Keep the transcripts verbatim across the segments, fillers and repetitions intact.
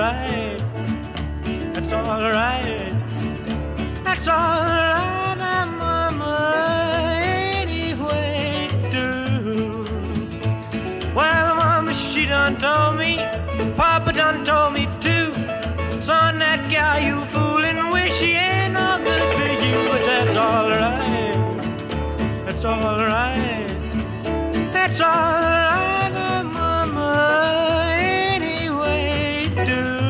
right. That's all right. That's all right, Mama. Anyway, do. Well, Mama, she done told me, Papa done told me too. Son, that guy you fooling with, she ain't no good for you. But that's all right. That's all right. That's all right, Mama. Anyway, do.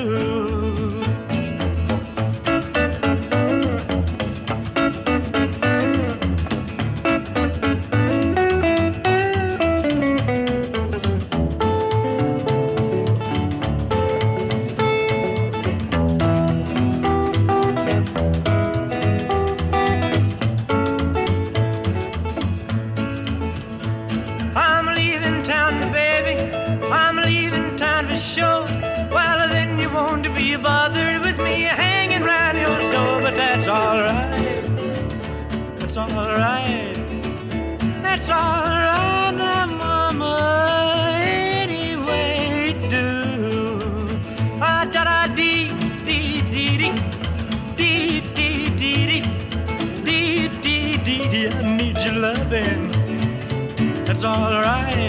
Sure, well then you won't be bothered with me hanging round your door, but that's all right. That's all right. That's all right, now, Mama. Anyway, do. Ah, da da dee dee dee dee dee dee dee dee dee dee dee. I need your loving. That's all right.